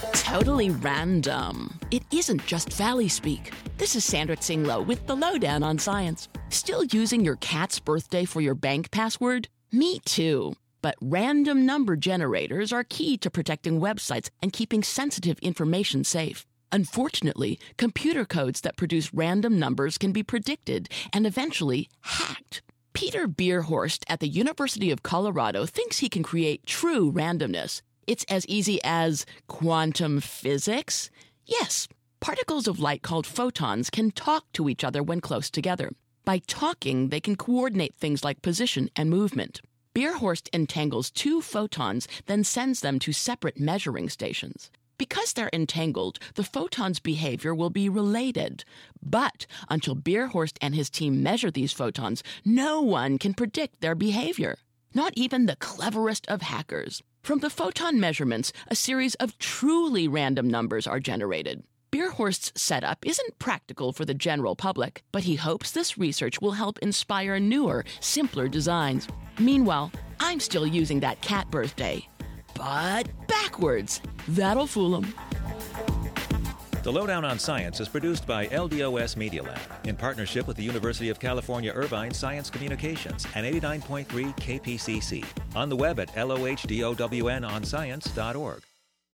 Totally random. It isn't just Valley speak. This is Sandra Tsinglo with the Lowdown on Science. Still using your cat's birthday for your bank password? Me too. But random number generators are key to protecting websites and keeping sensitive information safe. Unfortunately, computer codes that produce random numbers can be predicted and eventually hacked. Peter Bierhorst at the University of Colorado thinks he can create true randomness. It's as easy as quantum physics? Yes, particles of light called photons can talk to each other when close together. By talking, they can coordinate things like position and movement. Bierhorst entangles two photons, then sends them to separate measuring stations. Because they're entangled, the photons' behavior will be related. But until Bierhorst and his team measure these photons, no one can predict their behavior. Not even the cleverest of hackers. From the photon measurements, a series of truly random numbers are generated. Bierhorst's setup isn't practical for the general public, but he hopes this research will help inspire newer, simpler designs. Meanwhile, I'm still using that cat birthday. But backwards. That'll fool him. The Lowdown on Science is produced by LDOS Media Lab in partnership with the University of California Irvine Science Communications and 89.3 KPCC. On the web at LOHDOWNonscience.org.